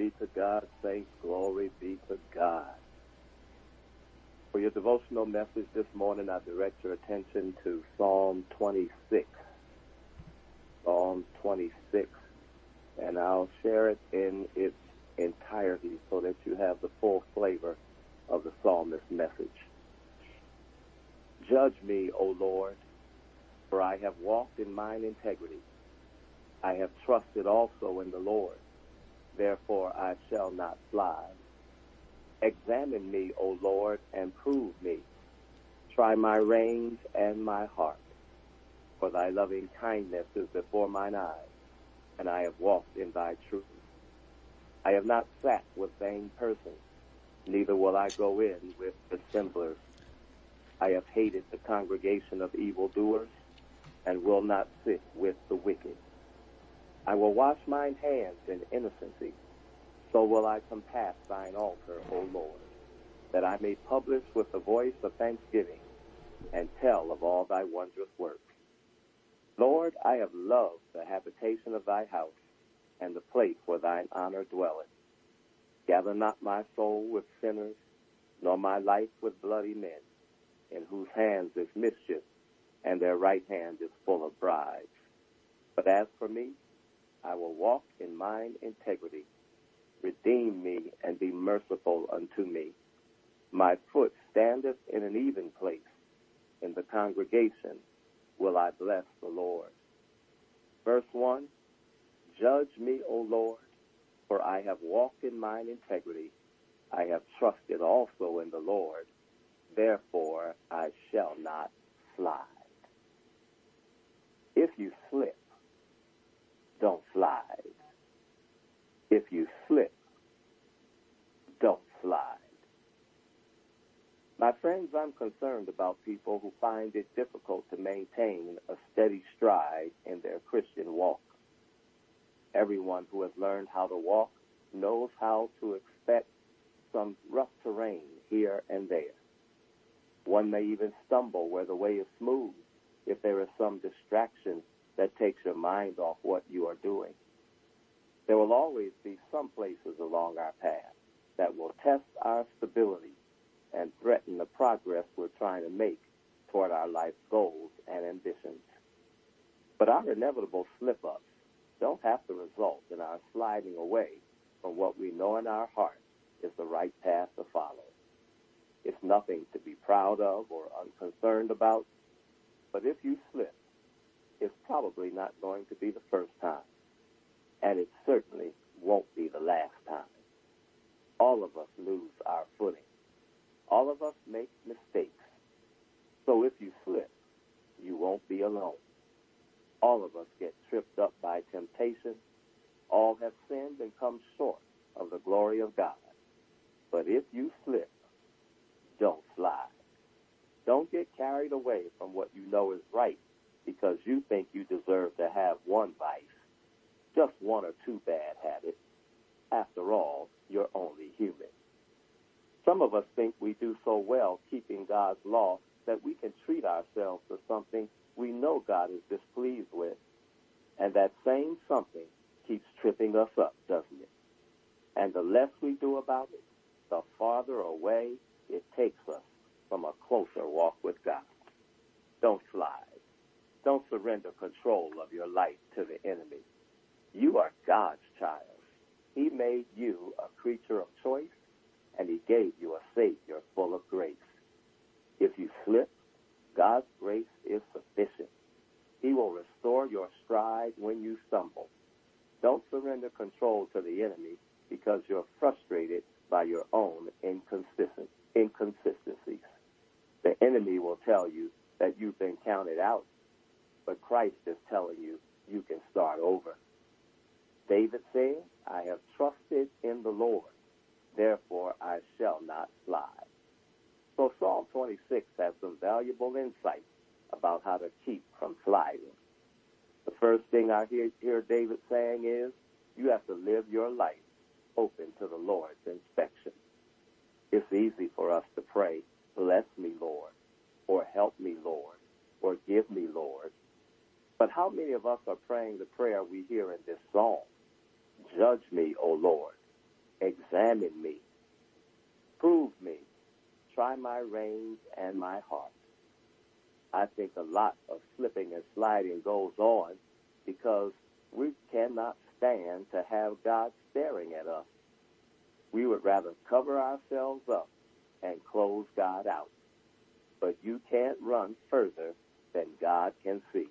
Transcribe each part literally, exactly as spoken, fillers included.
be to God, saints. Glory be to God. For your devotional message this morning, I direct your attention to Psalm twenty-six. Psalm twenty-six. And I'll share it in its entirety so that you have the full flavor of the psalmist's message. Judge me, O Lord, for I have walked in mine integrity. I have trusted also in the Lord, therefore I shall not slide. Examine me, O Lord, and prove me. Try my reins and my heart. For thy loving kindness is before mine eyes, and I have walked in thy truth. I have not sat with vain persons, neither will I go in with dissemblers. I have hated the congregation of evildoers, and will not sit with the wicked. I will wash mine hands in innocency, so will I compass thine altar, O Lord, that I may publish with the voice of thanksgiving, and tell of all thy wondrous works. Lord, I have loved the habitation of thy house, and the place where thine honor dwelleth. Gather not my soul with sinners, nor my life with bloody men, in whose hands is mischief, and their right hand is full of bribes. But as for me, I will walk in mine integrity. Redeem me and be merciful unto me. My foot standeth in an even place. In the congregation will I bless the Lord. Verse one, Judge me, O Lord, for I have walked in mine integrity. I have trusted also in the Lord, therefore I shall not slide. If you slip, don't slide. If you slip, don't slide. My friends, I'm concerned about people who find it difficult to maintain a steady stride in their Christian walk. Everyone who has learned how to walk knows how to expect some rough terrain here and there. One may even stumble where the way is smooth if there is some distraction that takes your mind off what you are doing. There will always be some places along our path that will test our stability and threaten the progress we're trying to make toward our life's goals and ambitions. But our inevitable slip-ups don't have to result in our sliding away from what we know in our heart is the right path to follow. It's nothing to be proud of or unconcerned about, but if you slip, it's probably not going to be the first time, and it certainly won't be the last time. All of us lose our footing. All of us make mistakes. So if you slip, you won't be alone. All of us get tripped up by temptation. All have sinned and come short of the glory of God. But if you slip, don't slide. Don't get carried away from what you know is right because you think you deserve to have one vice, just one or two bad habits. After all, you're only human. Some of us think we do so well keeping God's law that we can treat ourselves to something we know God is displeased with, and that same something keeps tripping us up, doesn't it? And the less we do about it, the farther away it takes us from a closer walk with God. Don't slide. Don't surrender control of your life to the enemy. You are God's child. He made you a creature of choice, and he gave you a Savior full of grace. If you slip, God's grace is sufficient. He will restore your stride when you stumble. Don't surrender control to the enemy because you're frustrated by your own inconsistent inconsistencies. The enemy will tell you that you've been counted out, but Christ is telling you you can start over. David said, I have trusted in the Lord, therefore I shall not slide. So Psalm twenty-six has some valuable insight about how to keep from sliding. The first thing I hear, hear David saying is, you have to live your life open to the Lord's inspection. It's easy for us to pray, bless me, Lord, or help me, Lord, or give me, Lord. But how many of us are praying the prayer we hear in this psalm? Judge me, O Lord, Examine me. Prove me. Try my reins and my heart. I think a lot of slipping and sliding goes on because we cannot stand to have God staring at us. We would rather cover ourselves up and close God out. But you can't run further than God can see.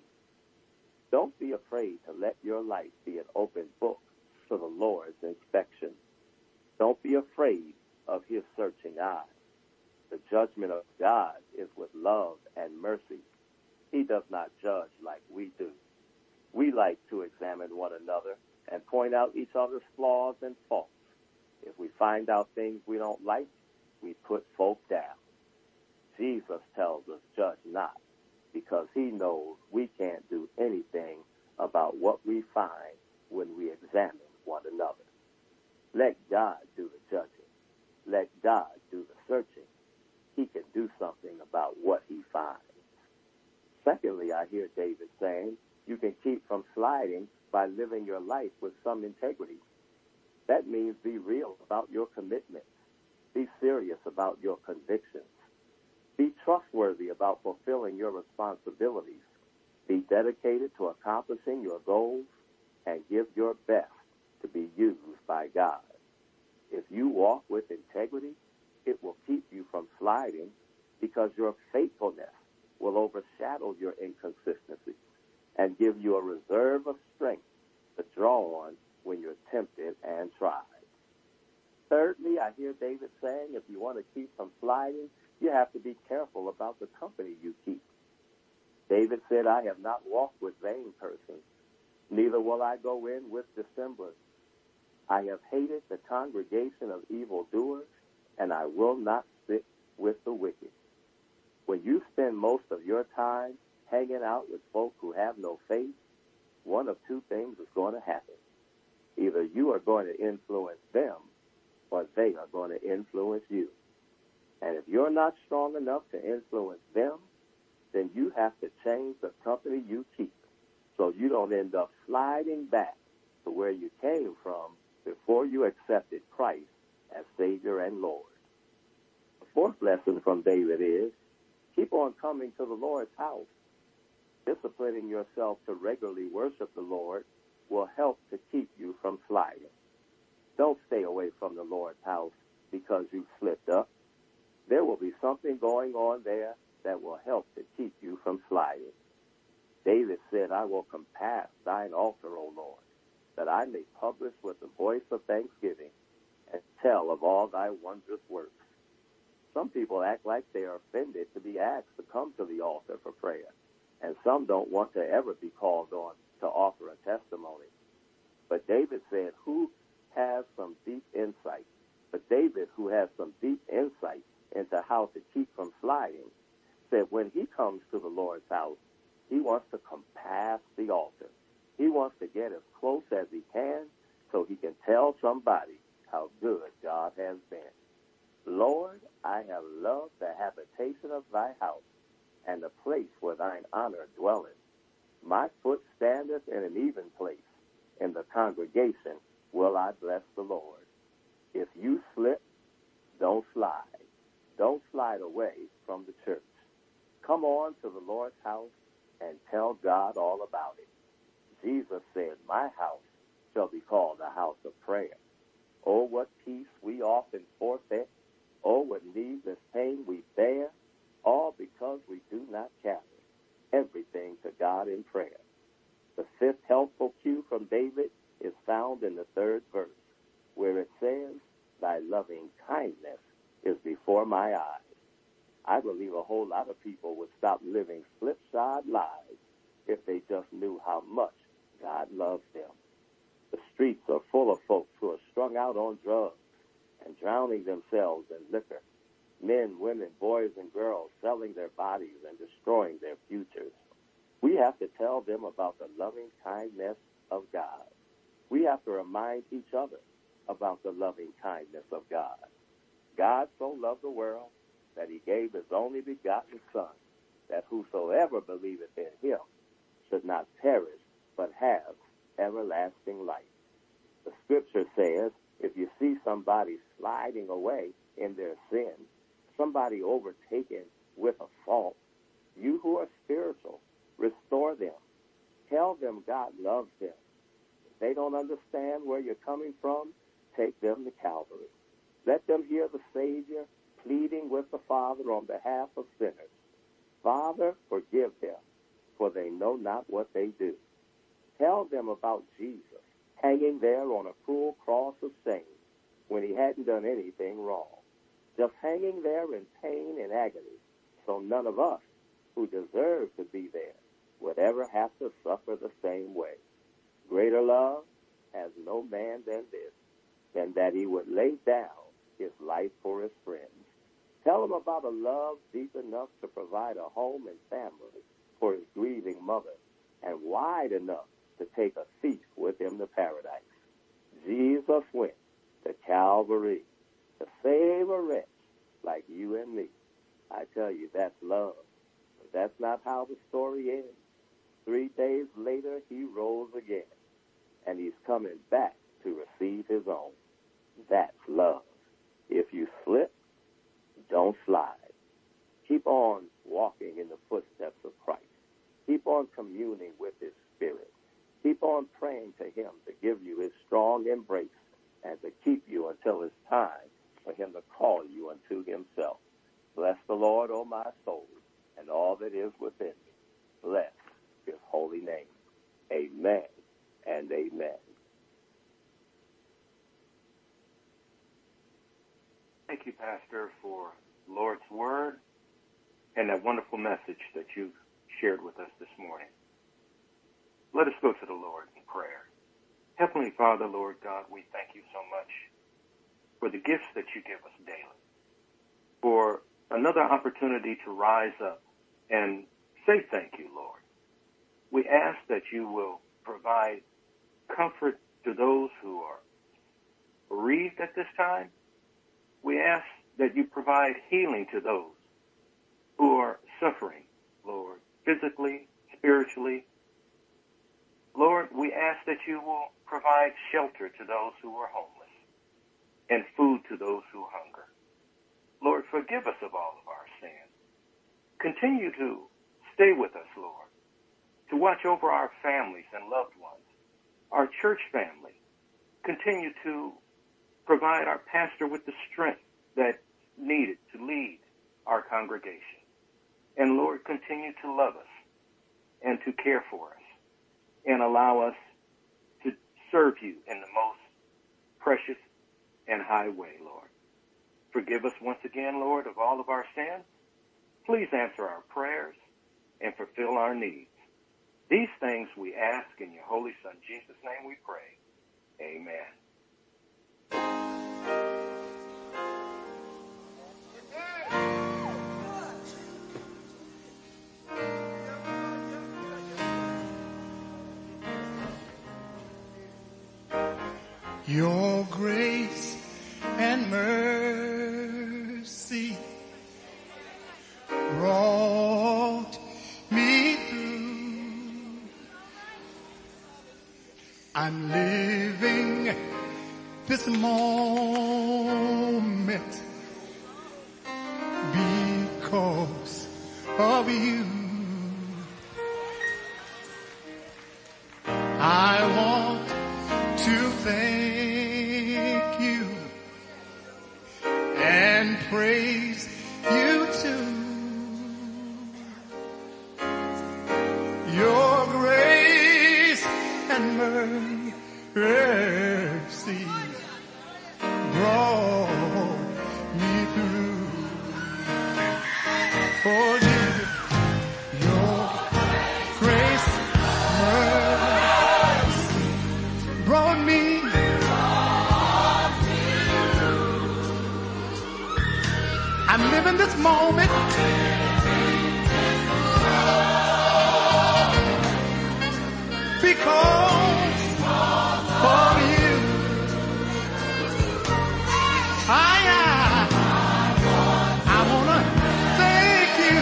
Don't be afraid to let your life be an open book for the Lord's inspection. Don't be afraid of his searching eyes. The judgment of God is with love and mercy. He does not judge like we do. We like to examine one another and point out each other's flaws and faults. If we find out things we don't like, we put folk down. Jesus tells us, judge not, because he knows we can't do anything about what we find when we examine one another. Let God do the judging. Let God do the searching. He can do something about what he finds. Secondly, I hear David saying, you can keep from sliding by living your life with some integrity. That means be real about your commitments. Be serious about your convictions. Be trustworthy about fulfilling your responsibilities. Be dedicated to accomplishing your goals and give your best to be used by God. If you walk with integrity, it will keep you from sliding because your faithfulness will overshadow your inconsistency and give you a reserve of strength to draw on when you're tempted and tried. Thirdly, I hear David saying if you want to keep from sliding, you have to be careful about the company you keep. David said, I have not walked with vain persons, neither will I go in with dissemblers. I have hated the congregation of evildoers, and I will not sit with the wicked. When you spend most of your time hanging out with folk who have no faith, one of two things is going to happen. Either you are going to influence them, or they are going to influence you. And if you're not strong enough to influence them, then you have to change the company you keep so you don't end up sliding back to where you came from before you accepted Christ as Savior and Lord. The fourth lesson from David is, keep on coming to the Lord's house. Disciplining yourself to regularly worship the Lord will help to keep you from sliding. Don't stay away from the Lord's house because you slipped up. There will be something going on there that will help to keep you from sliding. David said, I will compass thine altar, O Lord, that I may publish with the voice of thanksgiving and tell of all thy wondrous works. Some people act like they are offended to be asked to come to the altar for prayer, and some don't want to ever be called on to offer a testimony. But David said, who has some deep insight? But David, who has some deep insight into how to keep from sliding, said when he comes to the Lord's house, he wants to compass the altar. He wants to get as close as he can so he can tell somebody how good God has been. Lord, I have loved the habitation of thy house and the place where thine honor dwelleth. My foot standeth in an even place. In the congregation will I bless the Lord. If you slip, don't slide. Don't slide away from the church. Come on to the Lord's house and tell God all about it. Jesus said, my house shall be called a house of prayer. Oh, what peace we often forfeit. Oh, what needless pain we bear, all because we do not carry everything to God in prayer. The fifth helpful cue from David is found in the third verse, where it says, thy loving kindness is before my eyes. I believe a whole lot of people would stop living slipshod lives if they just knew how much God loves them. The streets are full of folks who are strung out on drugs and drowning themselves in liquor. Men, women, boys, and girls selling their bodies and destroying their futures. We have to tell them about the loving kindness of God. We have to remind each other about the loving kindness of God. God so loved the world that he gave his only begotten Son, that whosoever believeth in him should not perish, but have everlasting life. The scripture says, If you see somebody sliding away in their sin, somebody overtaken with a fault, you who are spiritual, restore them. Tell them God loves them. If they don't understand where you're coming from, take them to Calvary. Let them hear the Savior pleading with the Father on behalf of sinners. Father, forgive them, for they know not what they do. Tell them about Jesus hanging there on a cruel cross of shame when he hadn't done anything wrong, just hanging there in pain and agony, so none of us who deserve to be there would ever have to suffer the same way. Greater love has no man than this, than that he would lay down his life for his friends. Tell him about a love deep enough to provide a home and family for his grieving mother, and wide enough to take a thief with him to paradise. Jesus went to Calvary to save a wretch like you and me. I tell you, that's love. But that's not how the story ends. Three days later, he rose again, and he's coming back to receive his own. That's love. If you slip, don't slide. Keep on walking in the footsteps of Christ. Keep on communing with his Spirit. Keep on praying to him to give you his strong embrace and to keep you until it's time for him to call you unto himself. Bless the Lord, O my soul, and all that is within me. Bless his holy name. Amen and amen. Thank you, Pastor, for the Lord's word and that wonderful message that you shared with us this morning. Let us go to the Lord in prayer. Heavenly Father, Lord God, we thank you so much for the gifts that you give us daily, for another opportunity to rise up and say thank you, Lord. We ask that you will provide comfort to those who are bereaved at this time. We ask that you provide healing to those who are suffering, Lord, physically, spiritually. Lord, we ask that you will provide shelter to those who are homeless and food to those who hunger. Lord, forgive us of all of our sins. Continue to stay with us, Lord, to watch over our families and loved ones, our church family. Continue to provide our pastor with the strength that's needed to lead our congregation. And Lord, continue to love us and to care for us and allow us to serve you in the most precious and high way, Lord. Forgive us once again, Lord, of all of our sins. Please answer our prayers and fulfill our needs. These things we ask in your holy Son, Jesus' name we pray. Amen. Your grace and mercy brought me through. I'm living this moment because of you. I want to thank you and praise you too. Your grace and mercy brought me through. Oh, Jesus, your grace, mercy brought me. I'm living this moment because of you. I, I, I want to thank you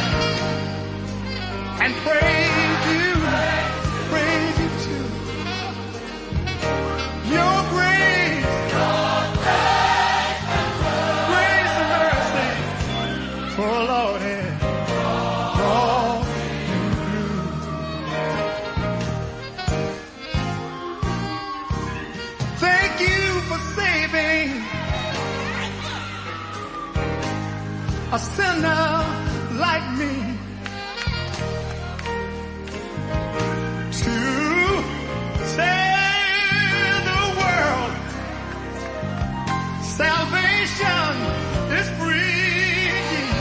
and praise you, praise you too. Your grace Lord, has brought me through. Thank you for saving a sinner like me. Salvation is free.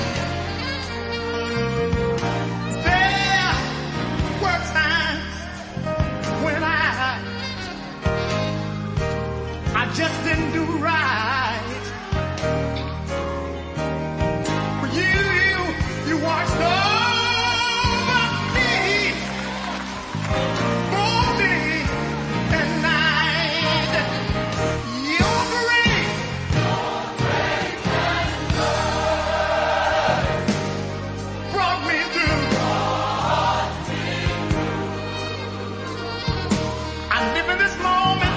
There were times when I I just didn't do right. But you, you, you watched over me, for day and night. Your grace brought me through. I live in this moment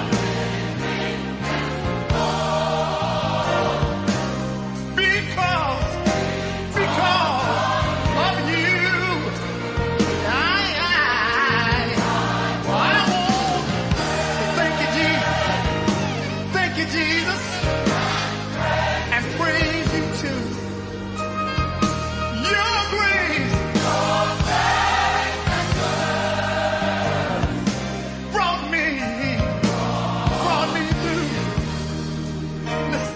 because, because of you. I, I, I want to thank you, Jesus. Thank you, Jesus, and praise you too. Your grace brought me, brought me through. Listen,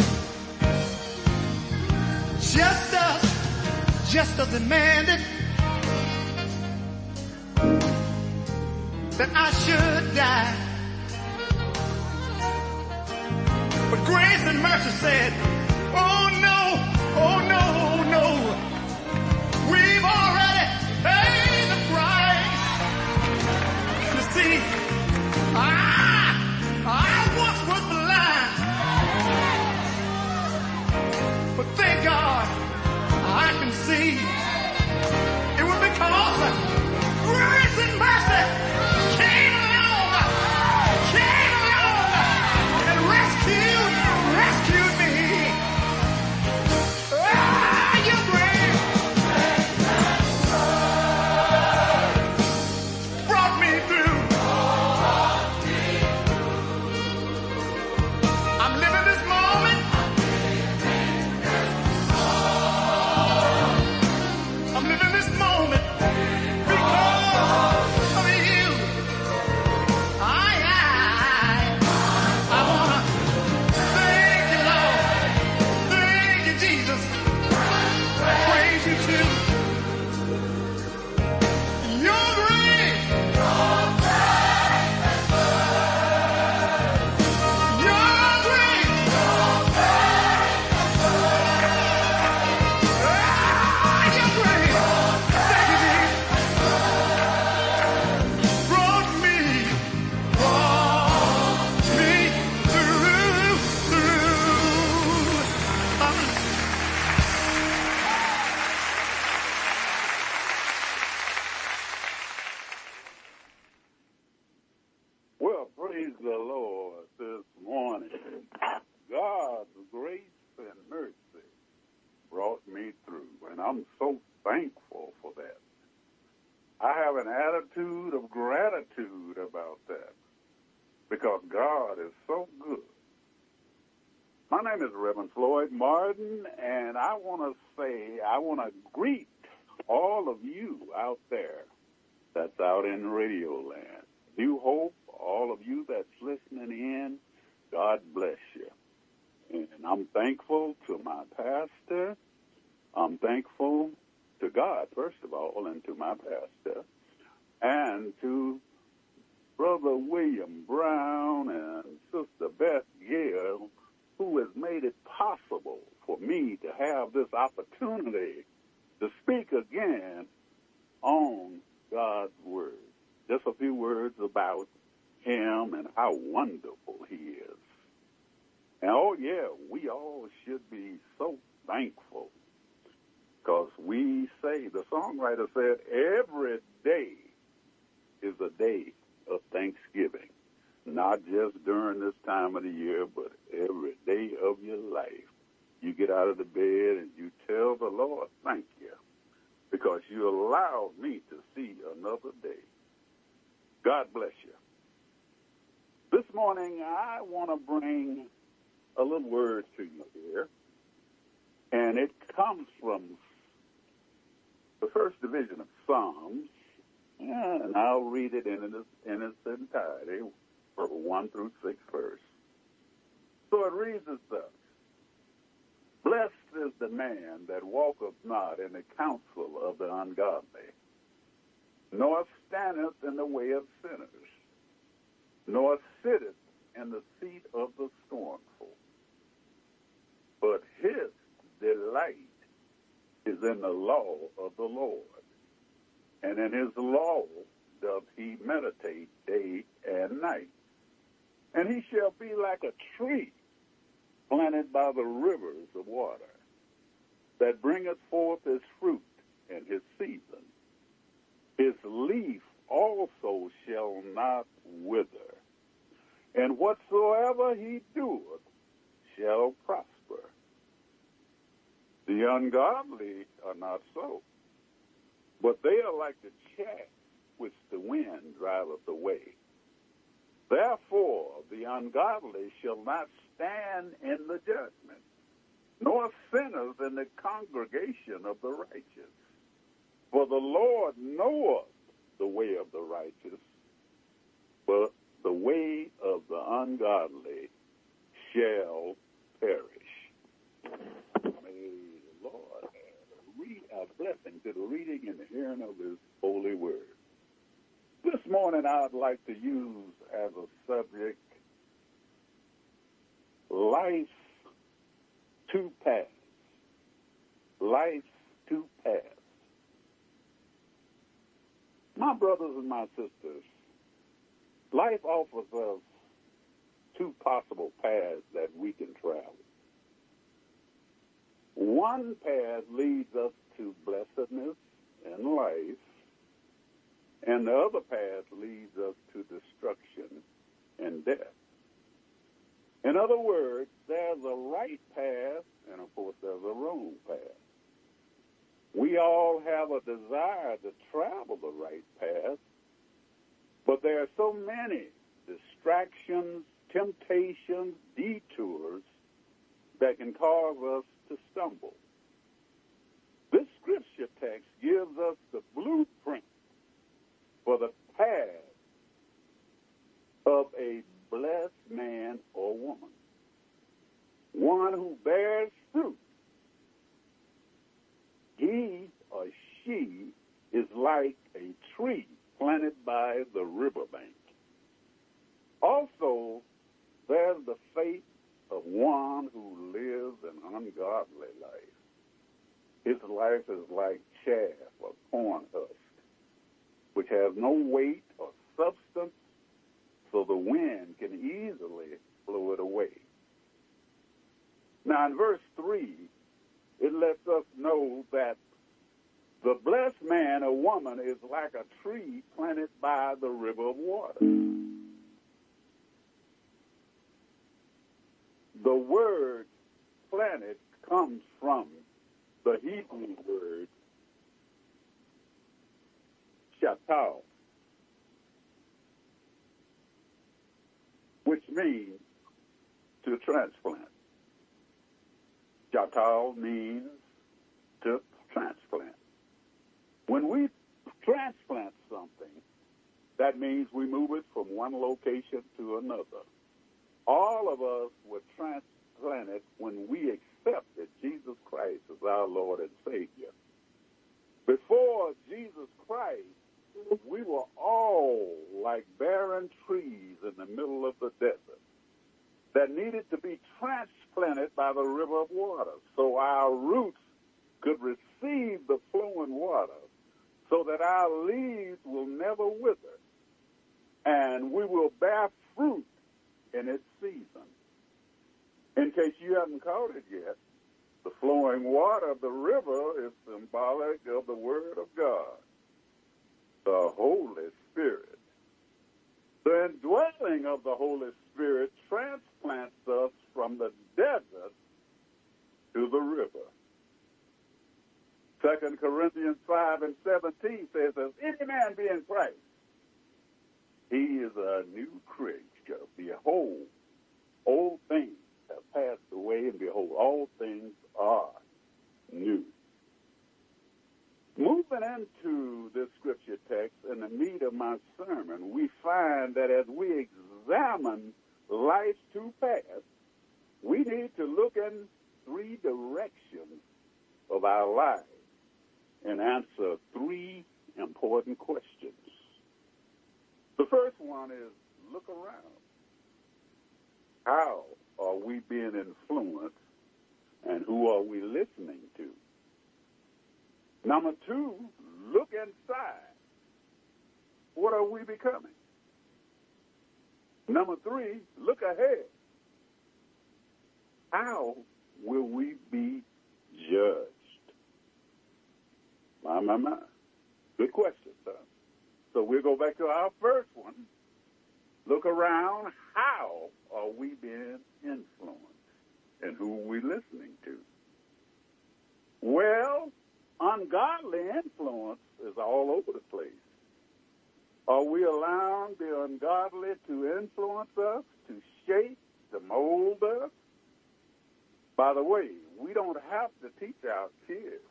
just as, just as demanded that I should die, but grace and mercy said, oh no, oh no, no. We've already paid the price. You see, I, I once was blind, but thank God I can see. It was because grace and mercy came along, came along and rescued, rescued me. Ah, your grace brought me through. I'm living this moment. I'm living this moment because of you. I, I, I wanna thank you, Lord. Thank you, Jesus. Praise you too. Your grace, your grace, ah, your grace. Thank you, Jesus. Brought me, brought me through, through. Um, Well, praise the Lord this morning. God's grace and mercy brought me through, and I'm so thankful for that. I have an attitude of gratitude about that because God is so good. My name is Reverend Floyd Martin, and I want to say, I want to greet all of you out there that's out in Radio Land. New Hope, all of you that's listening in, God bless you. And I'm thankful to my pastor. I'm thankful to God, first of all, and to my pastor, and to Brother William Brown and Sister Beth Gale, who has made it possible for me to have this opportunity to speak again on God's Word. Just a few words about him and how wonderful he is. And oh yeah, we all should be so thankful because we say, the songwriter said, every day is a day of thanksgiving, not just during this time of the year, but every day of your life. You get out of the bed and you tell the Lord, thank you, because you allowed me to see another day. God bless you. This morning, I want to bring a little word to you here, and it comes from the first division of Psalms, and I'll read it in its, in its entirety, from one through six verse. So it reads as such: Blessed is the man that walketh not in the counsel of the ungodly, nor standeth in the way of sinners, nor sitteth in the seat of the scornful. But his delight is in the law of the Lord, and in his law doth he meditate day and night. And he shall be like a tree planted by the rivers of water, that bringeth forth his fruit in his season. His leaf also shall not wither, and whatsoever he doeth shall prosper. The ungodly are not so, but they are like the chaff which the wind driveth away. Therefore the ungodly shall not stand in the judgment, nor sinners in the congregation of the righteous. For the Lord knoweth the way of the righteous, but the way of the ungodly shall perish. May the Lord read a blessing to the reading and the hearing of his holy word. This morning I'd like to use as a subject life's two paths. Life's two paths. My brothers and my sisters, life offers us two possible paths that we can travel. One path leads us to blessedness and life, and the other path leads us to destruction and death. In other words, there's a right path, and of course there's a wrong path. We all have a desire to travel the right path, but there are so many distractions, temptations, detours that can cause us to stumble. This scripture text gives us the blueprint for the path of a blessed man or woman, one who bears fruit. He or she is like a tree planted by the riverbank. Also, there's the fate of one who lives an ungodly life. His life is like chaff or corn husk, which has no weight or substance, so the wind can easily blow it away. Now, in verse three, it lets us know that the blessed man or woman is like a tree planted by the river of water. The word planted comes from the Hebrew word shatal, which means to transplant. Shatal means to transplant. When we transplant something, that means we move it from one location to another. All of us were transplanted when we accepted Jesus Christ as our Lord and Savior. Before Jesus Christ, we were all like barren trees in the middle of the desert that needed to be transplanted by the river of water so our roots could receive the flowing water so that our leaves will never wither and we will bear fruit in its season. In case you haven't caught it yet, the flowing water of the river is symbolic of the Word of God, the Holy Spirit. The indwelling of the Holy Spirit transplants us from the desert to the river. Second Corinthians five and seventeen says, if any man be in Christ, he is a new creature. Behold, old things have passed away, and behold, all things are new. Moving into this scripture text and the meat of my sermon, we find that as we examine life's two paths, we need to look in three directions of our lives and answer three important questions. The first one is look around. How are we being influenced, and who are we listening to? Number two, look inside. What are we becoming? Number three, look ahead. How will we be judged? My, my, my. Good question, son. So we'll go back to our first one. Look around. How are we being influenced? And who are we listening to? Well, ungodly influence is all over the place. Are we allowing the ungodly to influence us, to shape, to mold us? By the way, we don't have to teach our kids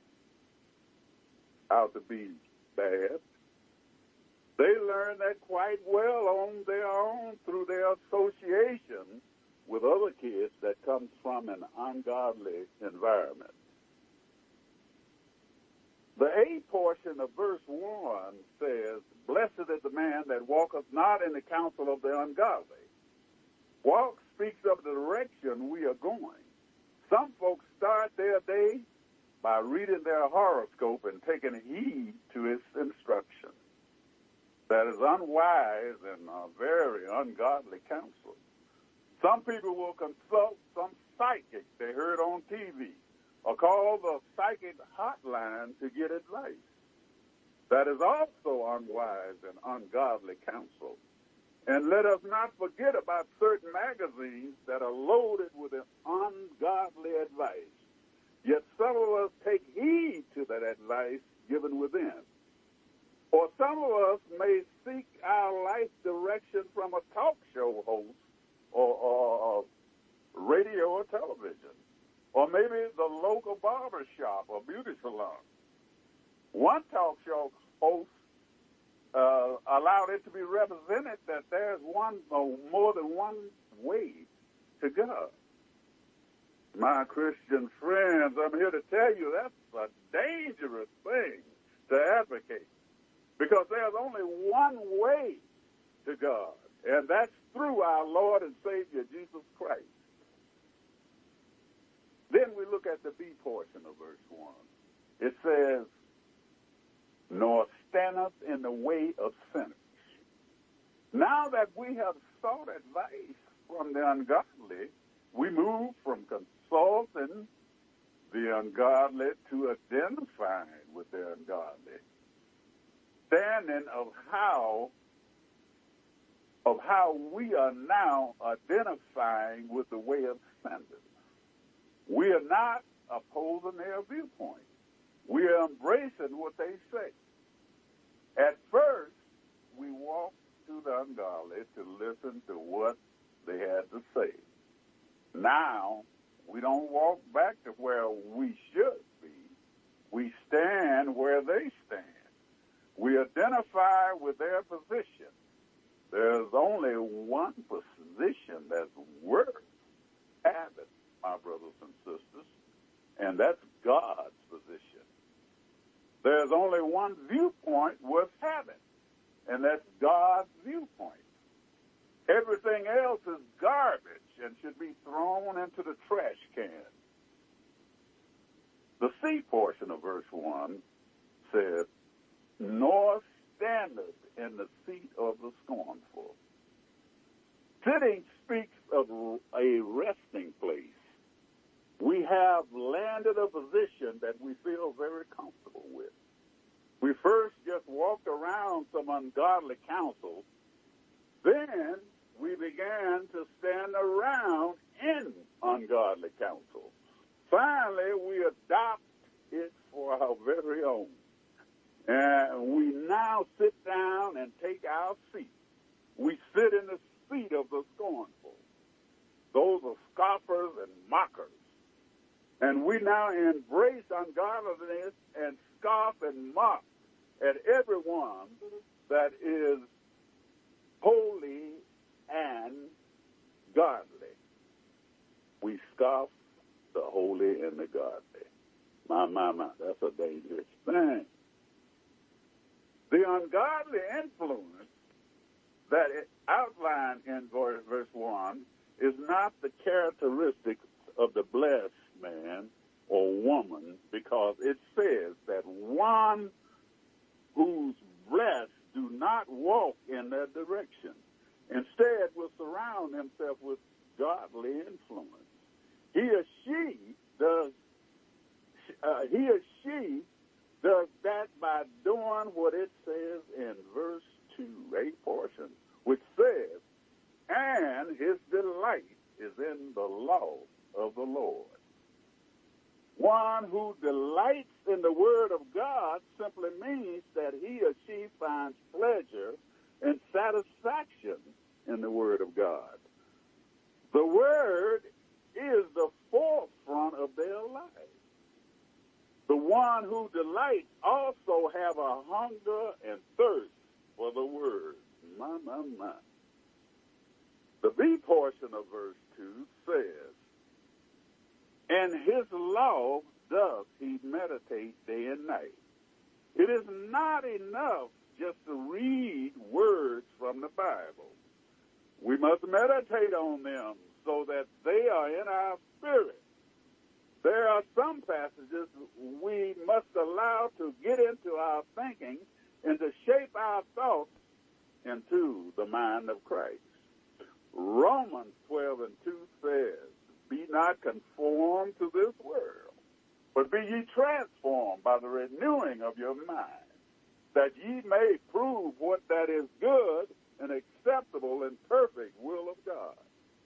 how to be bad. They learn that quite well on their own through their association with other kids that comes from an ungodly environment. The A portion of verse one says, blessed is the man that walketh not in the counsel of the ungodly. Walk speaks of the direction we are going. Some folks start their day by reading their horoscope and taking heed to its instruction. That is unwise and uh, very ungodly counsel. Some people will consult some psychic they heard on T V or call the psychic hotline to get advice. That is also unwise and ungodly counsel. And let us not forget about certain magazines that are loaded with ungodly advice. Yet some of us take heed to that advice given within. Or some of us may seek our life direction from a talk show host or, or, or radio or television, or maybe the local barber shop or beauty salon. One talk show host uh, allowed it to be represented that there's one or more than one way to God. My Christian friends, I'm here to tell you that's a dangerous thing to advocate. Because there's only one way to God, and that's through our Lord and Savior, Jesus Christ. Then we look at the B portion of verse one. It says, nor standeth in the way of sinners. Now that we have sought advice from the ungodly, we move from consulting the ungodly to identifying with the ungodly. Understanding of how of how we are now identifying with the way of sinners. We are not opposing their viewpoint. We are embracing what they say. At first, we walked to the ungodly to listen to what they had to say. Now, we don't walk back to where we should be. We stand where they stand. We identify with their position. There's only one position that's worth having, my brothers and sisters, and that's God's position. There's only one viewpoint worth having, and that's God's viewpoint. Everything else is garbage and should be thrown into the trash can. The C portion of verse one says, nor standeth in the seat of the scornful. Sitting speaks of a resting place. We have landed a position that we feel very comfortable with. We first just walked around some ungodly counsel. Then we began to stand around in ungodly counsel. finally we adopt it for our very own. And we now sit down and take our seat. We sit in the seat of the scornful. Those are scoffers and mockers. And we now embrace ungodliness and scoff and mock at everyone that is holy and godly. We scoff the holy and the godly. My, my, my, that's a dangerous thing. The ungodly influence that it outlined in verse, verse one is not the characteristics of the blessed man or woman, because it says that one who's blessed do not walk in that direction. Instead, will surround himself with godly influence. He or she does. Uh, he or she does that by doing what it says in verse two, a portion, which says, "And his delight is in the law of the Lord." One who delights in the word of God simply means that he or she finds pleasure and satisfaction in the word of God. The word is the forefront of their lives. The one who delights also have a hunger and thirst for the word. My, my, my. The B portion of verse two says, "And his law doth he meditate day and night." It is not enough just to read words from the Bible. We must meditate on them so that they are in our spirit. There are some passages we must allow to get into our thinking and to shape our thoughts into the mind of Christ. Romans twelve and two says, "Be not conformed to this world, but be ye transformed by the renewing of your mind, that ye may prove what that is good and acceptable and perfect will of God."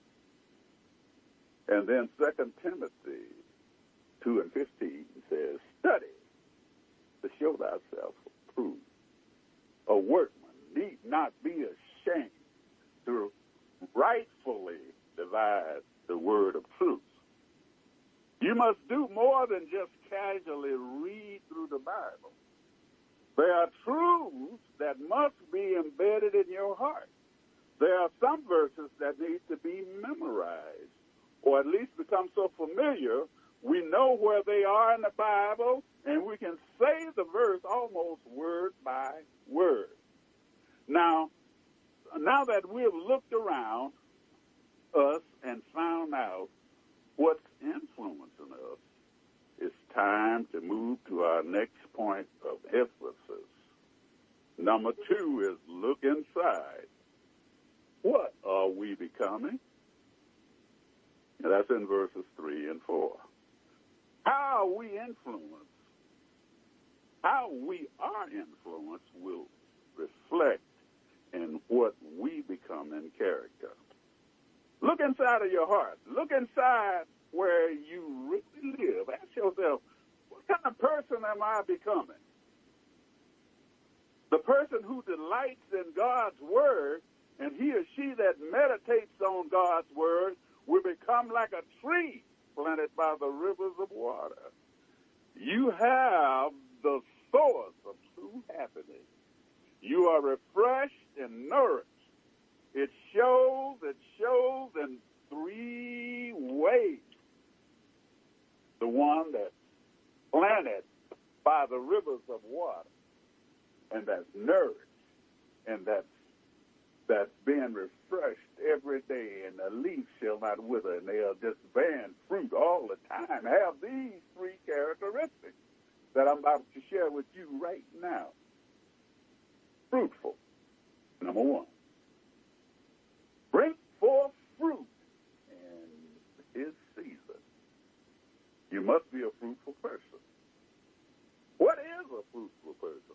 And then Second Timothy two and fifteen says, "Study to show thyself approved. A workman need not be ashamed to rightfully divide the word of truth." You must do more than just casually read through the Bible. There are truths that must be embedded in your heart. There are some verses that need to be memorized, or at least become so familiar we know where they are in the Bible, and we can say the verse almost word by word. Now, now that we've looked around us and found out what's influencing us, it's time to move to our next point of emphasis. Number two is look inside. What are we becoming? And that's in verses three and four. How we influence, how we are influenced will reflect in what we become in character. Look inside of your heart. Look inside where you really live. Ask yourself, what kind of person am I becoming? The person who delights in God's word, and he or she that meditates on God's word, will become like a tree planted by the rivers of water. You have the source of true happiness. You are refreshed and nourished. It shows, it shows in three ways. The one that's planted by the rivers of water, and that's nourished, and that's that's being refreshed every day, and the leaf shall not wither, and they'll just bear fruit all the time. Have these three characteristics that I'm about to share with you right now. Fruitful, number one. Bring forth fruit in his season. You must be a fruitful person. What is a fruitful person?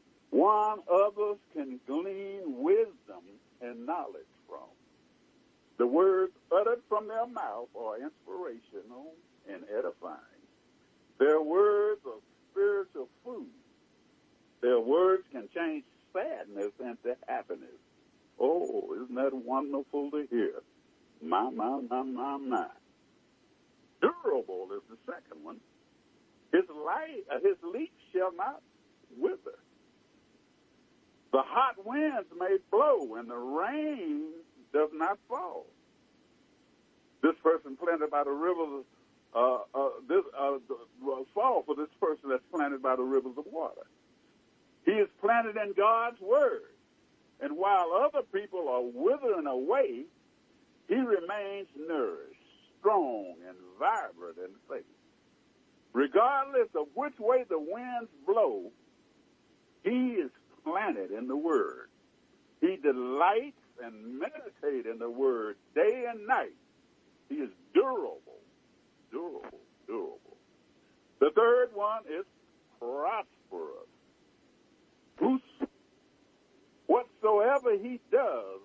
One others can glean wisdom and knowledge from. The words uttered from their mouth are inspirational and edifying. Their words are spiritual food. Their words can change sadness into happiness. Oh, isn't that wonderful to hear? My, my, my, my, my. Durable is the second one. His light, uh, his leaf shall not wither. The hot winds may blow and the rain does not fall. This person planted by the rivers, uh, uh, this uh, uh, fall for this person that's planted by the rivers of water. He is planted in God's word. And while other people are withering away, he remains nourished, strong, and vibrant in faith. Regardless of which way the winds blow, he is planted in the word. He delights and meditates in the word day and night. He is durable, durable, durable. The third one is prosperous. Who's, whatsoever he does,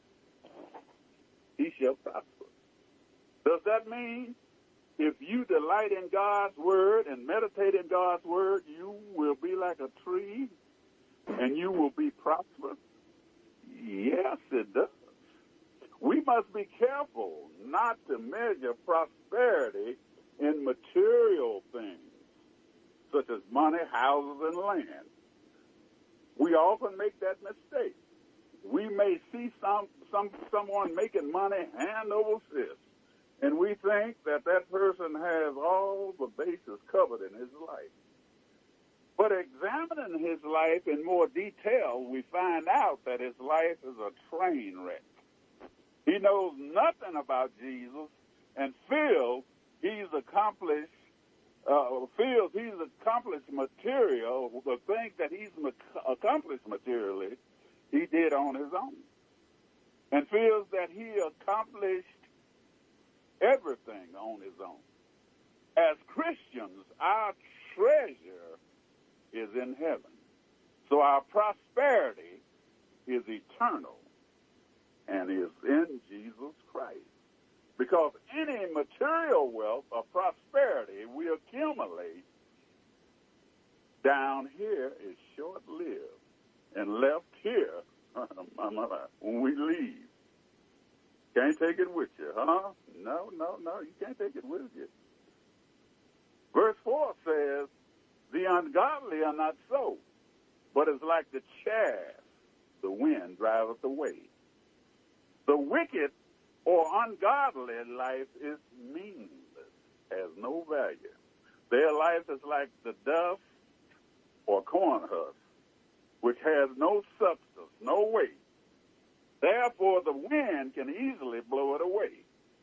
he shall prosper. Does that mean if you delight in God's word and meditate in God's word, you will be like a tree and you will be prosperous? Yes, it does. We must be careful not to measure prosperity in material things, such as money, houses, and land. We often make that mistake. We may see some, some someone making money hand over fist, and we think that that person has all the bases covered in his life. But examining his life in more detail, we find out that his life is a train wreck. He knows nothing about Jesus and feels he's accomplished, uh, feels he's accomplished material, the things that he's accomplished materially, he did on his own. And feels that he accomplished everything on his own. As Christians, our treasure is in heaven. So our prosperity is eternal and is in Jesus Christ. Because any material wealth or prosperity we accumulate down here is short-lived and left here when we leave. Can't take it with you, huh? No, no, no, you can't take it with you. Verse four says, the ungodly are not so, but is like the chaff the wind driveth away. The wicked or ungodly life is meaningless, has no value. Their life is like the dust or corn husk, which has no substance, no weight. Therefore, the wind can easily blow it away.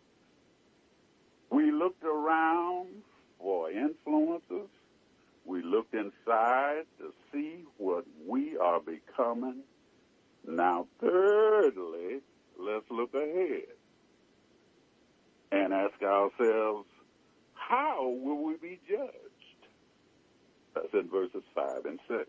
We looked around for influences. We looked inside to see what we are becoming. Now, thirdly, let's look ahead and ask ourselves, how will we be judged? That's in verses five and six.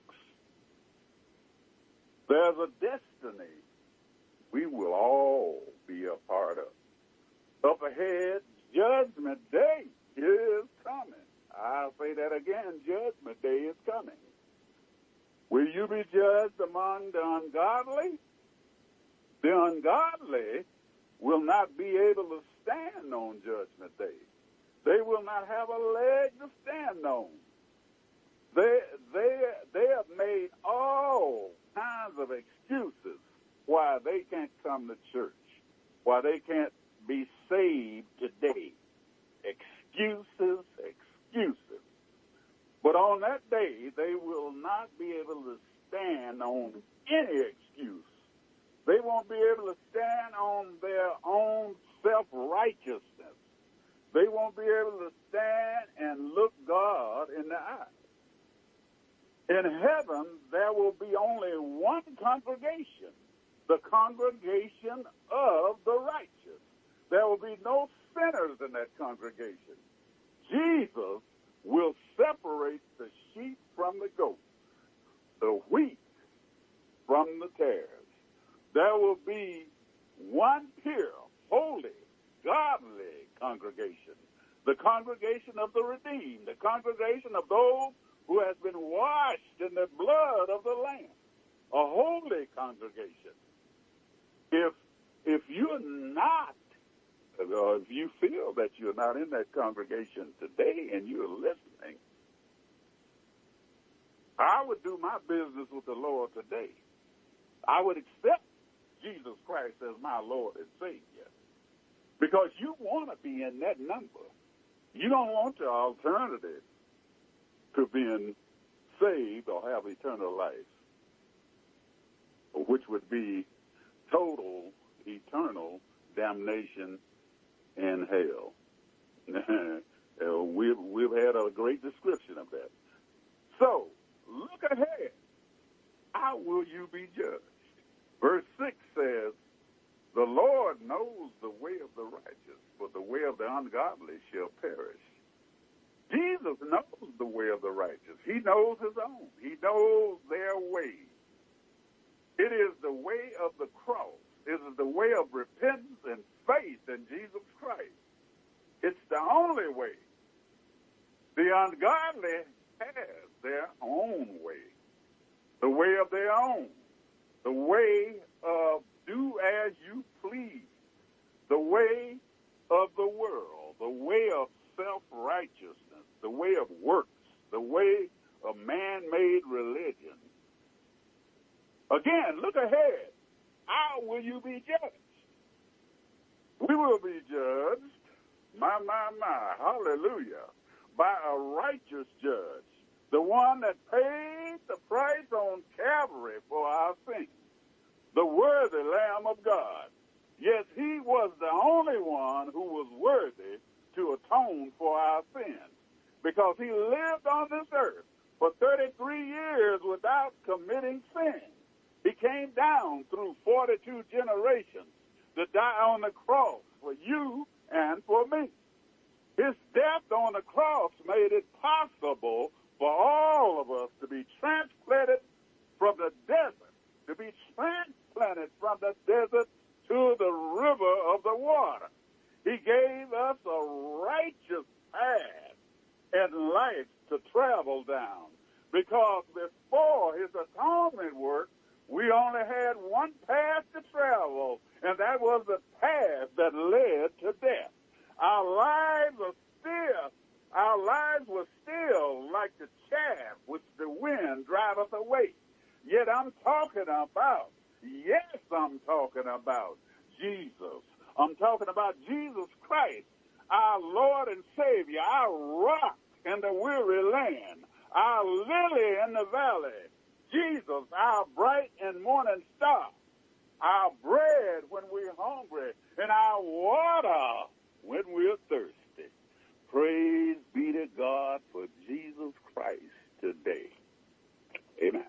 There's a destiny we will all be a part of. Up ahead, Judgment Day is coming. I'll say that again, Judgment Day is coming. Will you be judged among the ungodly? The ungodly will not be able to stand on Judgment Day. They will not have a leg to stand on. They, they, they have made all kinds of excuses why they can't come to church, why they can't be saved today. Excuses, excuses. But on that day, they will not be able to stand on any excuse. They won't be able to stand on their own self-righteousness. They won't be able to stand and look God in the eye. In heaven, there will be only one congregation, the congregation of the righteous. There will be no sinners in that congregation. Jesus will separate the sheep from the goats, the wheat from the tares. There will be one pure, holy, godly congregation, the congregation of the redeemed, the congregation of those who has been washed in the blood of the Lamb, a holy congregation. If if you're not, or if you feel that you're not in that congregation today and you're listening, I would do my business with the Lord today. I would accept Jesus Christ as my Lord and Savior, because you want to be in that number. You don't want the alternative to being saved or have eternal life, which would be total, eternal damnation in hell. uh, we've, we've had a great description of that. So, look ahead. How will you be judged? Verse six says, the Lord knows the way of the righteous, but the way of the ungodly shall perish. Jesus knows the way of the righteous. He knows his own. He knows their way. It is the way of the cross. It is the way of repentance and faith in Jesus Christ. It's the only way. The ungodly have their own way, the way of their own, the way of do as you please, the way of the world, the way of self-righteousness, the way of works, the way of man-made religion. Again, look ahead. How will you be judged? We will be judged, my, my, my, hallelujah, by a righteous judge, the one that paid the price on Calvary for our sins, the worthy Lamb of God. Yes, he was the only one who was worthy to atone for our sins, because he lived on this earth for thirty-three years without committing sin. He came down through forty-two generations to die on the cross for you and for me. His death on the cross made it possible for all of us to be transplanted from the desert, to be transplanted from the desert to the river of the water. He gave us a righteous path and life to travel down, because before his atonement work, we only had one path to travel, and that was the path that led to death. Our lives are still, our lives were still like the chaff which the wind driveth away. Yet I'm talking about, yes, I'm talking about Jesus. I'm talking about Jesus Christ, our Lord and Savior, our rock in the weary land, our lily in the valley, Jesus, our bright and morning star, our bread when we're hungry, and our water when we're thirsty. Praise be to God for Jesus Christ today. Amen.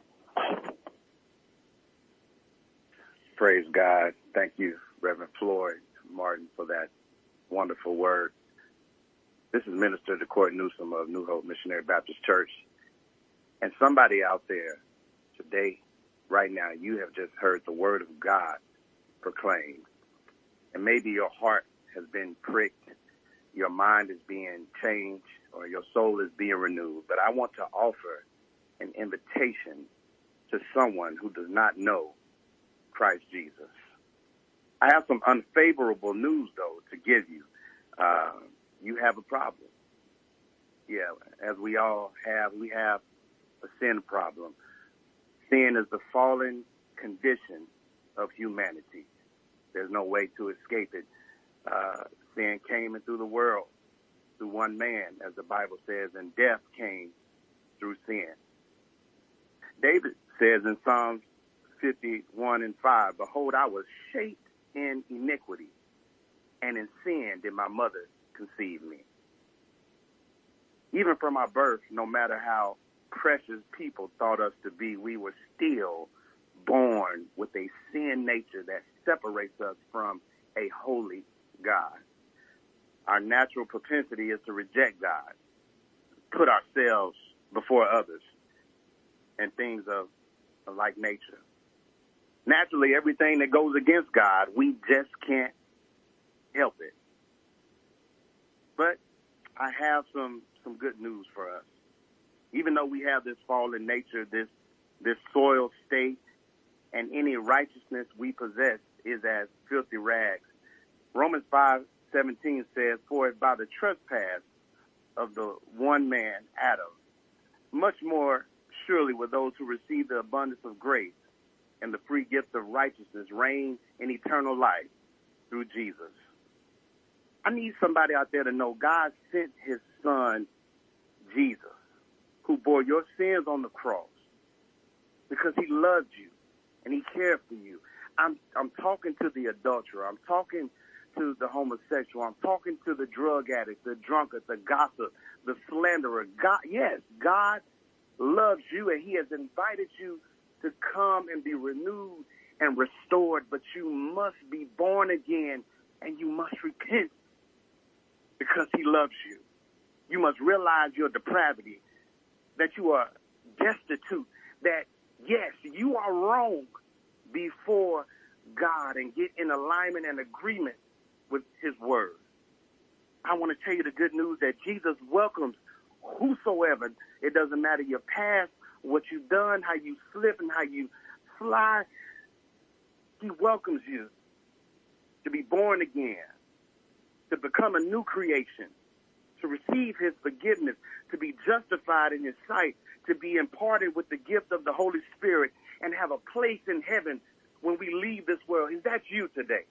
Praise God. Thank you, Reverend Floyd Martin, for that wonderful word. This is Minister DeCourt Newsom of New Hope Missionary Baptist Church. And somebody out there today, right now, you have just heard the word of God proclaimed. And maybe your heart has been pricked, your mind is being changed, or your soul is being renewed. But I want to offer an invitation to someone who does not know Christ Jesus. I have some unfavorable news, though, to give you. Uh, you have a problem. Yeah, as we all have, we have a sin problem. Sin is the fallen condition of humanity. There's no way to escape it. Uh, sin came into the world through one man, as the Bible says, and death came through sin. David says in Psalms fifty-one and five, behold, I was shaped in iniquity, and in sin did my mother conceive me. Even from our birth, no matter how precious people thought us to be, we were still born with a sin nature that separates us from a holy God. Our natural propensity is to reject God, put ourselves before others, and things of a like nature. Naturally, everything that goes against God, we just can't help it. But I have some, some good news for us. Even though we have this fallen nature, this, this soiled state, and any righteousness we possess is as filthy rags. Romans five seventeen says, for it by the trespass of the one man, Adam, much more surely will those who receive the abundance of grace and the free gift of righteousness reign in eternal life through Jesus. I need somebody out there to know God sent his son, Jesus, who bore your sins on the cross because he loved you and he cared for you. I'm, I'm talking to the adulterer. I'm talking to the homosexual. I'm talking to the drug addict, the drunkard, the gossip, the slanderer. God, yes, God loves you, and he has invited you to come and be renewed and restored, but you must be born again, and you must repent because he loves you. You must realize your depravity, that you are destitute, that, yes, you are wrong before God, and get in alignment and agreement with his word. I want to tell you the good news that Jesus welcomes whosoever. It doesn't matter your past, what you've done, how you slip and how you fly. He welcomes you to be born again, to become a new creation, to receive his forgiveness, to be justified in his sight, to be imparted with the gift of the Holy Spirit, and have a place in heaven when we leave this world. Is that you today?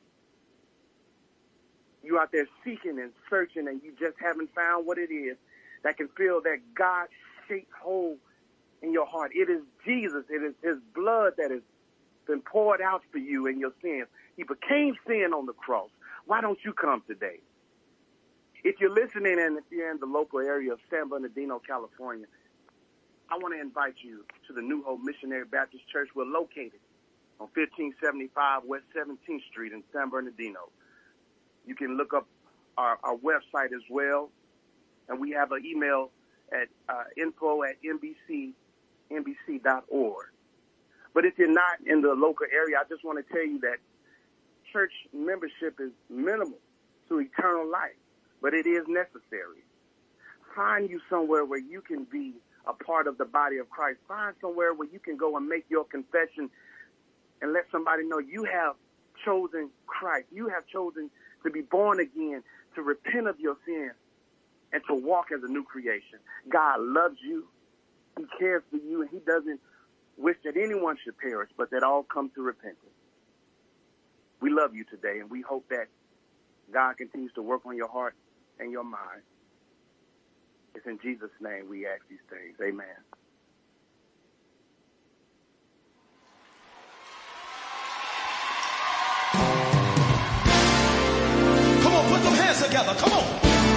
You out there seeking and searching, and you just haven't found what it is that can fill that God-shaped hole in your heart. It is Jesus. It is his blood that has been poured out for you in your sins. He became sin on the cross. Why don't you come today? If you're listening and if you're in the local area of San Bernardino, California, I want to invite you to the New Hope Missionary Baptist Church. We're located on fifteen seventy-five West seventeenth Street in San Bernardino. You can look up our, our website as well, and we have an email at uh, info at n b c n b c dot org. But if you're not in the local area, I just want to tell you that church membership is minimal to eternal life, but it is necessary. Find you somewhere where you can be a part of the body of Christ. Find somewhere where you can go and make your confession and let somebody know you have chosen Christ. You have chosen to be born again, to repent of your sins, and to walk as a new creation. God loves you. He cares for you, and he doesn't wish that anyone should perish, but that all come to repentance. We love you today, and we hope that God continues to work on your heart and your mind. It's in Jesus' name we ask these things. Amen. Come on, put them hands together. Come on.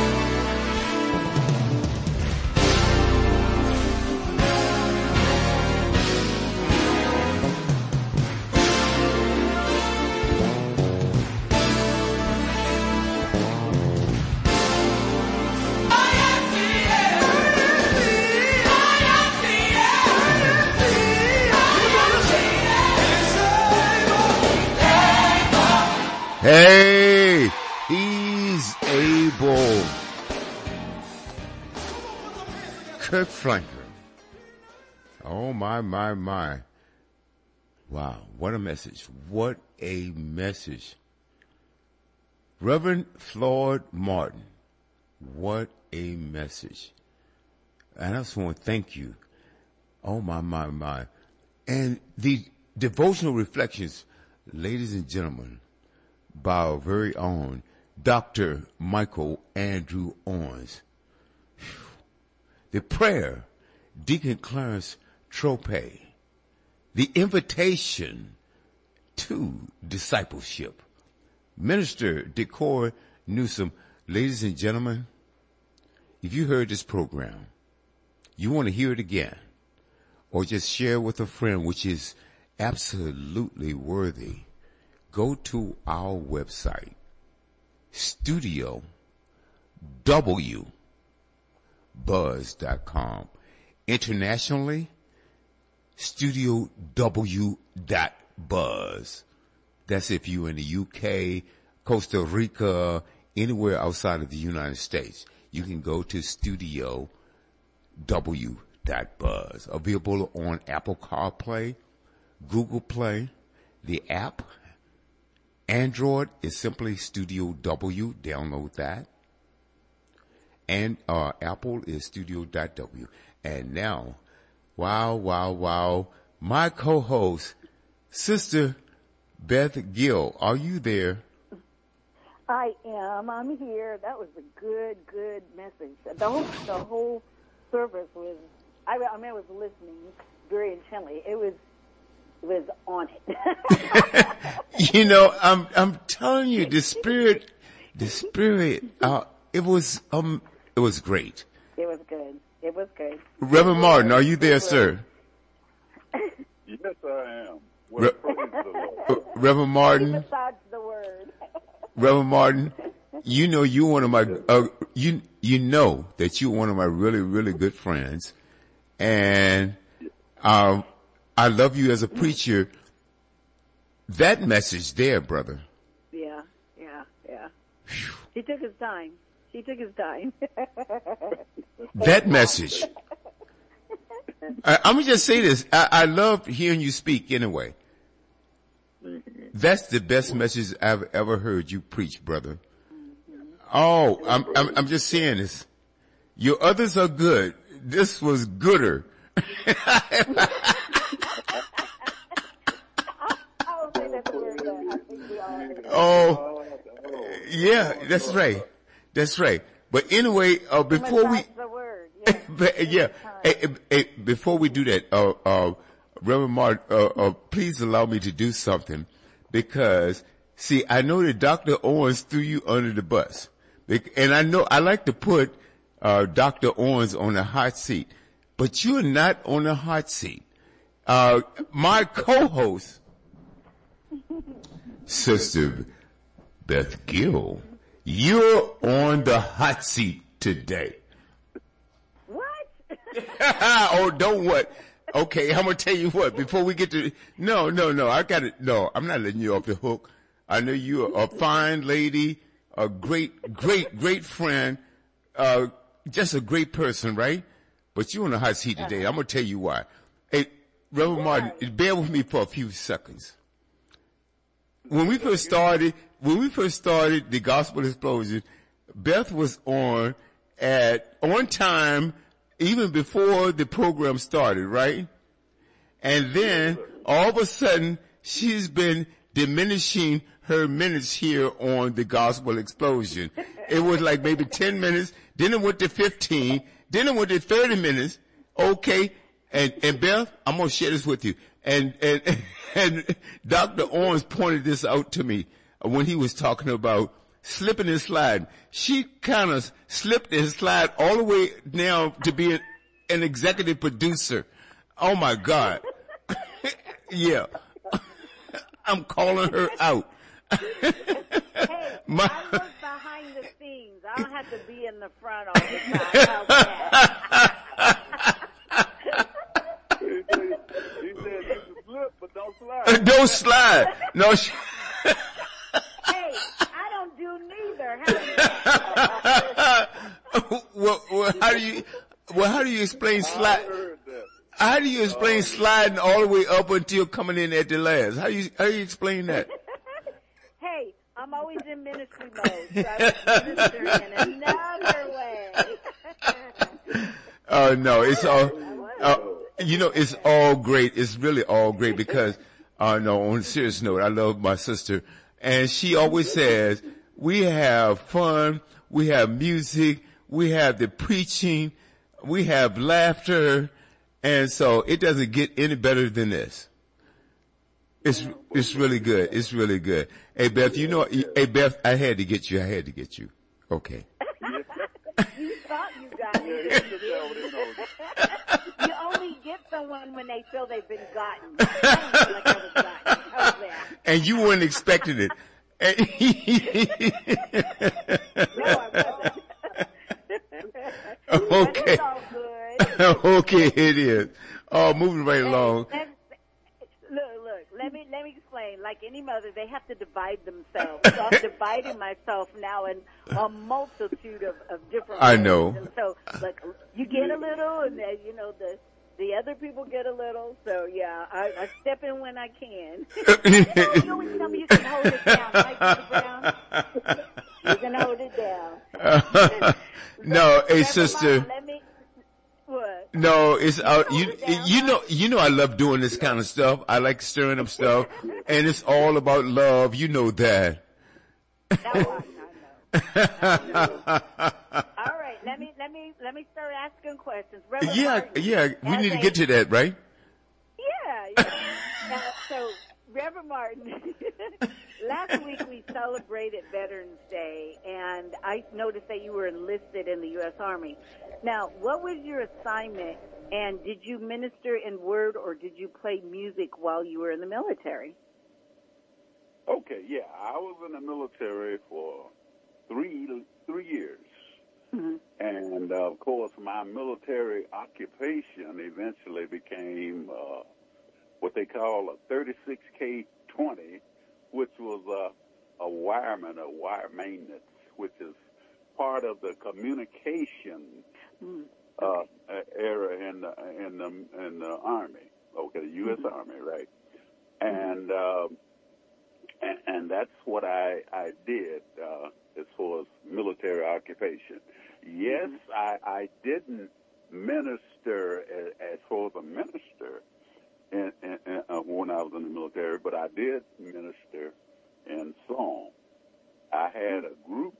Hey, he's able. Kirk Franklin. Oh, my, my, my. Wow, what a message. What a message. Reverend Floyd Martin. What a message. And I just want to thank you. Oh, my, my, my. And the devotional reflections, ladies and gentlemen, by our very own Doctor Michael Andrew Owens. The prayer, Deacon Clarence Trope. The invitation to discipleship, Minister Decor Newsom. Ladies and gentlemen, if you heard this program, you want to hear it again, or just share with a friend, which is absolutely worthy, go to our website, studio w buzz dot com. Internationally, studio w dot buzz. That's if you're in the U K, Costa Rica, anywhere outside of the United States, you can go to studio w dot buzz. Available on Apple CarPlay, Google Play, the app. Android is simply Studio W. Download that. And uh, Apple is studio.w. And now, wow, wow, wow, my co-host, Sister Beth Gill, are you there? I am. I'm here. That was a good, good message. The whole, the whole service was, I, I mean, I was listening very intently. It was, it was on it. You know, I'm, I'm telling you, the spirit, the spirit, uh, it was, um, it was great. It was good. It was good. Reverend Martin, are you there, sir? Yes, I am. Well, praise the Lord. Reverend Martin. Besides the word. Reverend Martin, you know you're one of my, uh, you, you know that you're one of my really, really good friends. And, um, I love you as a preacher. That message there, brother. Yeah, yeah, yeah. He took his time. He took his time. That message. I, I'm gonna just say this. I, I love hearing you speak anyway. That's the best message I've ever heard you preach, brother. Oh, I'm, I'm, I'm just saying this. Your others are good. This was gooder. Oh, yeah, that's right. That's right. But anyway, uh, before we, but, yeah, hey, hey, hey, before we do that, uh, uh, Reverend Martin, uh, uh, please allow me to do something because, see, I know that Doctor Owens threw you under the bus, and I know I like to put uh, Doctor Owens on the hot seat, but you're not on the hot seat. Uh, my co-host, Sister Beth Gill, you're on the hot seat today. What? Oh, don't what? Okay, I'm gonna tell you what. Before we get to no, no, no, I got it. No, I'm not letting you off the hook. I know you're a fine lady, a great, great, great friend, uh, just a great person, right? But you're on the hot seat today. I'm gonna tell you why. Hey, Reverend Martin, bear with me for a few seconds. When we first started, when we first started the Gospel Explosion, Beth was on at on time, even before the program started, right? And then all of a sudden, she's been diminishing her minutes here on the Gospel Explosion. It was like maybe ten minutes, then it went to fifteen, then it went to thirty minutes. Okay, and and Beth, I'm gonna share this with you. And and and Doctor Owens pointed this out to me when he was talking about slipping and sliding. She kind of slipped and slid all the way now to be an, an executive producer. Oh my God. Yeah. I'm calling her out. Hey, my, I work behind the scenes. I don't have to be in the front all the time. How's that? He said, he said you can slip, but don't slide. Don't slide. No. Sh- Hey, I don't do neither. How do you well, well, how do you, well, how do you explain slide? I heard that. How do you explain sliding all the way up until coming in at the last? How do you, how do you explain that? Hey, I'm always in ministry mode, so I was ministering in another way. Oh no, it's all, uh, you know, it's all great. It's really all great because, uh, no, on a serious note, I love my sister. And she always says, we have fun, we have music, we have the preaching, we have laughter, and so it doesn't get any better than this. It's, it's really good. It's really good. Hey Beth, you know, hey Beth, I had to get you, I had to get you. Okay. You thought you got me. You only get someone when they feel they've been gotten. I like I was gotten. How's that? And you weren't expecting it. No, I wasn't. Okay. It's all good. Okay, it is. Oh, moving right Hey, along. let- Look, look, let me let me explain. Like any mother, they have to divide themselves. So I'm dividing myself now in a multitude of, of different I ways. know. And so, like, you get a little, and then, you know, the the other people get a little. So, yeah, I, I step in when I can. you, know, you always tell me you can hold it down, right, Mister Brown? You can hold it down. No, So, hey, never sister. mind, let me, what? No, it's uh, Hold you. it down, You huh? know, you know, I love doing this kind of stuff. I like stirring up stuff, and it's all about love. You know that. No, I, I know. I know. All right, let me let me let me start asking questions. Reverend Yeah, Martin, yeah. We as need to a- get to that, right? Yeah, yeah. Uh, so, Reverend Martin, last week we celebrated Veterans Day, and I noticed that you were enlisted in the U S Army. Now, what was your assignment, and did you minister in word, or did you play music while you were in the military? Okay, yeah, I was in the military for three three years. Mm-hmm. And, uh, of course, my military occupation eventually became uh, what they call a thirty-six K twenty, which was a, a wireman, a wire maintenance, which is part of the communication Mm-hmm. uh, era in the, in the, in the Army, okay, the U S Mm-hmm. Army, right? And, uh, and, and that's what I, I did uh, as far as military occupation. Yes, Mm-hmm. I, I didn't minister as, as far as a minister in, in, in, uh, when I was in the military, but I did minister in song. I had a group,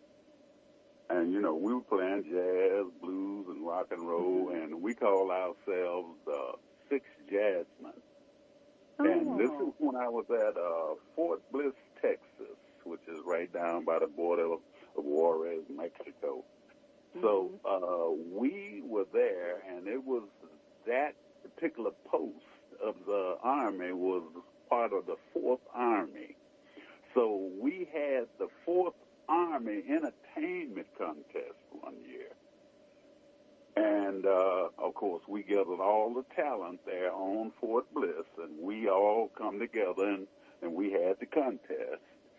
and, you know, we were playing jazz, blues, and rock and roll, and we called ourselves uh, Six Jazzmen. And this is when I was at uh, Fort Bliss, Texas, which is right down by the border of, of Juarez, Mexico. So uh, we were there, and it was that particular post of the Army was part of the Fourth Army. So we had the Fourth Army Entertainment Contest one year. And, uh, of course, we gathered all the talent there on Fort Bliss, and we all come together, and, and we had the contest.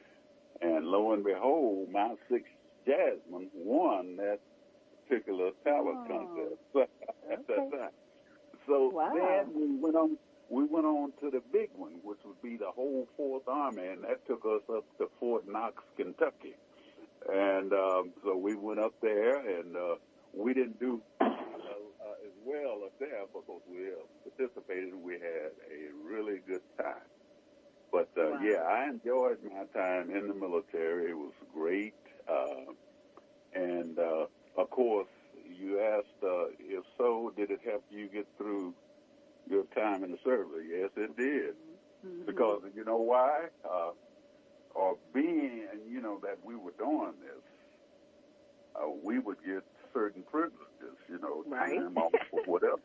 And lo and behold, my Six Jazzmen won that particular talent Oh. contest at that Okay. time. So Wow. then we went on. We went on to the big one, which would be the whole Fourth Army, and that took us up to Fort Knox, Kentucky. And um, so we went up there, and uh, we didn't do uh, uh, as well up there because we uh, participated. We had a really good time. But uh, Wow. yeah, I enjoyed my time in the military. It was great, uh, and uh, of course, you asked uh, if so, did it help you get through your time in the service? Yes, it did. Mm-hmm. Because you know why? Uh, or being, you know, that we were doing this, uh, we would get certain privileges, you know, Right. time off or whatever.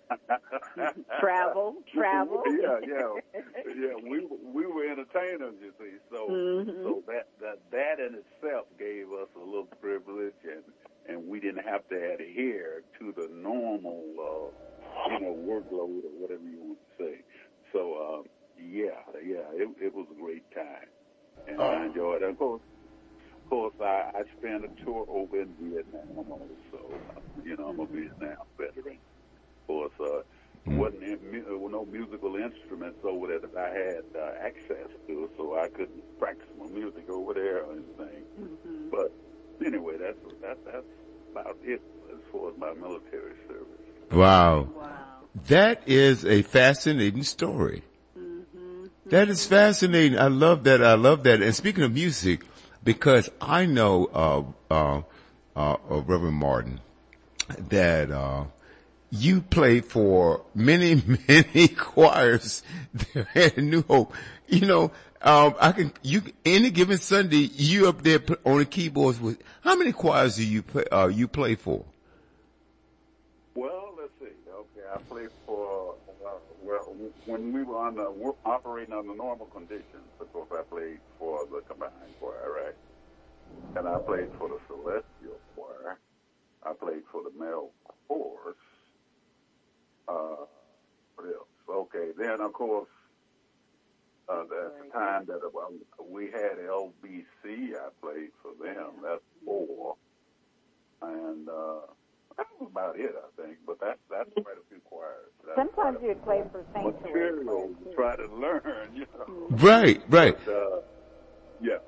Travel, travel. yeah, yeah, yeah. We we were entertainers, you see. So Mhm. so that that that in itself gave us a little privilege, and and we didn't have to adhere to the normal, uh, you know, workload or whatever you want to say. So uh, yeah, yeah, it it was a great time, and I enjoyed it. Of course, of course, I, I spent a tour over in Vietnam also. You know, I'm a Vietnam veteran. Of course, uh, wasn't in, mu- no musical instruments over there that I had uh, access to, so I couldn't practice my music over there or anything. Mm-hmm. But anyway, that's that, that's about it as far as my military service. Wow. Wow. That is a fascinating story. Mm-hmm. That is fascinating. I love that. I love that. And speaking of music, because I know, uh, uh, uh, uh Reverend Martin, that, uh, you play for many, many choirs there at New Hope. You know, um, I can, you, any given Sunday, you up there on the keyboards with, how many choirs do you play, uh, you play for? Well, let's see. Okay, I played for, uh, well, when we were on the, we're operating under normal conditions, of course, I played for the combined choir, right? And I played for the celestial choir. I played for the male chorus. Uh, what else? Okay, then, of course, uh, That's the time that well, we had L B C. I played for them. That's four, and uh, that was about it, I think. But that that's quite a few choirs. That's Sometimes you'd play for Sanctuary. material to try to learn, you know. Right, right. But, uh, yeah,